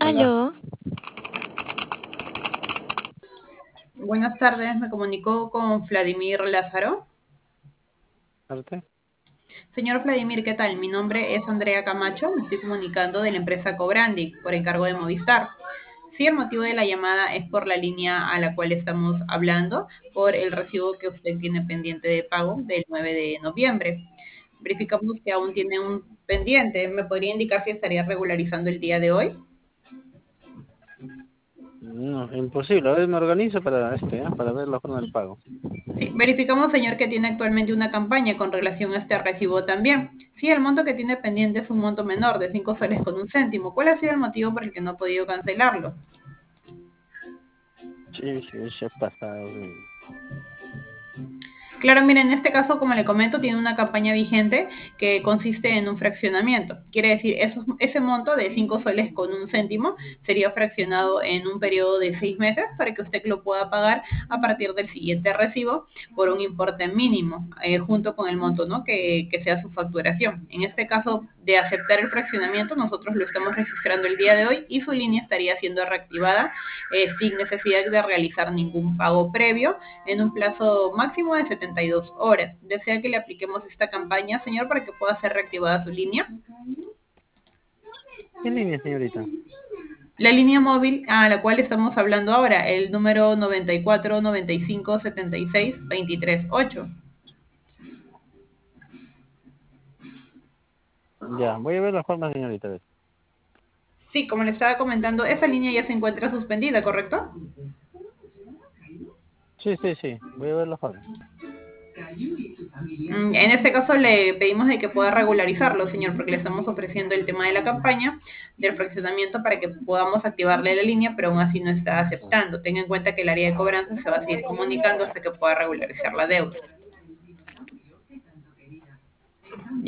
Hola, Aló, Buenas tardes, me comunico con Vladimir Lázaro. Arte. Señor Vladimir, ¿qué tal? Mi nombre es Andrea Camacho, me estoy comunicando de la empresa Cobrandi por encargo de Movistar. Sí, el motivo de la llamada es por la línea a la cual estamos hablando, por el recibo que usted tiene pendiente de pago del 9 de noviembre. Verificamos que aún tiene un pendiente. ¿Me podría indicar si estaría regularizando el día de hoy? No, imposible. A ver, me organizo para para ver la forma del pago. Sí, verificamos, señor, que tiene actualmente una campaña con relación a este recibo también. Sí, el monto que tiene pendiente es un monto menor de 5 soles con un céntimo. ¿Cuál ha sido el motivo por el que no ha podido cancelarlo? Sí, sí, se ha pasado. Claro, mire, en este caso, como le comento, tiene una campaña vigente que consiste en un fraccionamiento. Quiere decir, ese monto de 5 soles con un céntimo sería fraccionado en un periodo de 6 meses para que usted lo pueda pagar a partir del siguiente recibo por un importe mínimo, junto con el monto, ¿no? Que sea su facturación. En este caso, de aceptar el fraccionamiento, nosotros lo estamos registrando el día de hoy y su línea estaría siendo reactivada sin necesidad de realizar ningún pago previo en un plazo máximo de 72 horas. ¿Desea que le apliquemos esta campaña, señor, para que pueda ser reactivada su línea? ¿Qué línea, señorita? La línea móvil a la cual estamos hablando ahora, el número 94 95 76 23 8. Ya, voy a ver la forma, señorita. A ver. Sí, como le estaba comentando, esa línea ya se encuentra suspendida, ¿correcto? Sí, sí, sí. Voy a ver la forma. En este caso le pedimos de que pueda regularizarlo, señor, porque le estamos ofreciendo el tema de la campaña del fraccionamiento para que podamos activarle la línea, pero aún así no está Ah, aceptando. Tenga en cuenta que el área de cobranza se va a seguir comunicando hasta que pueda regularizar la deuda.